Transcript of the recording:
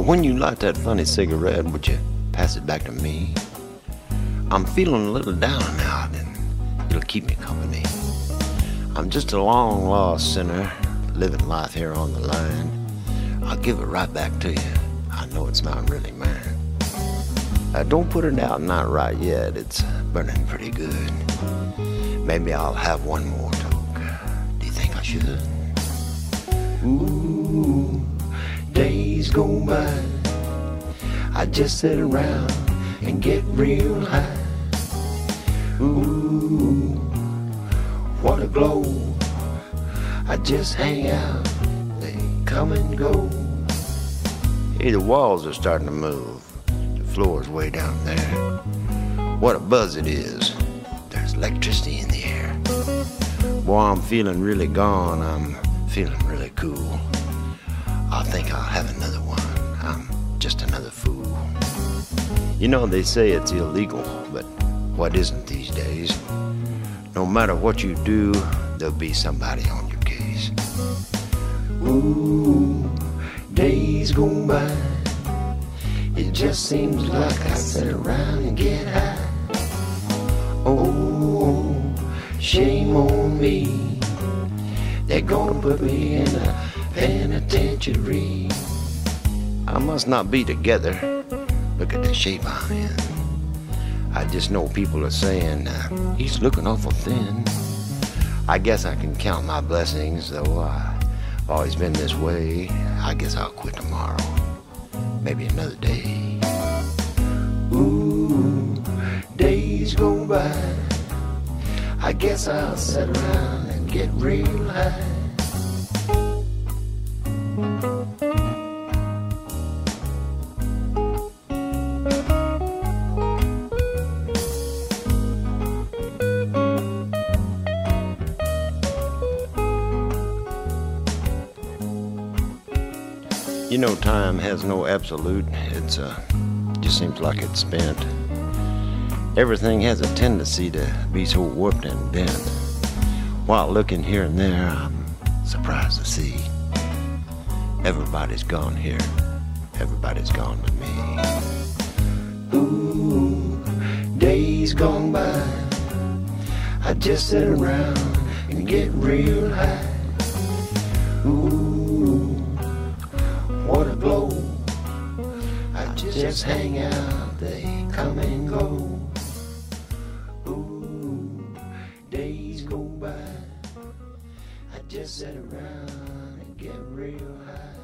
When you light that funny cigarette, would you pass it back to me? I'm feeling a little down now, and it'll keep me company. I'm just a long lost sinner, living life here on the line. I'll give it right back to you. I know it's not really mine. Don't put it out, not right yet. It's burning pretty good. Maybe I'll have one more toke. Do you think I should? Ooh, days go by. I just sit around and get real high. Ooh, what a glow. I just hang out, they come and go. Hey, the walls are starting to move. The floor's way down there. What a buzz it is. There's electricity in the air. Boy, I'm feeling really gone. I'm feeling really cool. I think I'll have another one. I'm just another fool. You know, they say it's illegal, but what isn't these days? No matter what you do, there'll be somebody on your case. Ooh, days go by. It just seems like I sit around and get high. Oh, shame on me. They're gonna put me in a penitentiary. I must not be together. Look at the shape I'm in. I just know people are saying, he's looking awful thin. I guess I can count my blessings, though I've always been this way. I guess I'll quit tomorrow, maybe another day. Ooh, days go by. I guess I'll sit around and get real high. You know, time has no absolute. It's just seems like it's spent. Everything has a tendency to be so warped and bent. While looking here and there, I'm surprised to see everybody's gone here. Everybody's gone with me. Ooh, days gone by. I just sit around and get real high. Ooh, what a glow. I just hang out, they come and go. Ooh, days go by. I just sit around and get real high.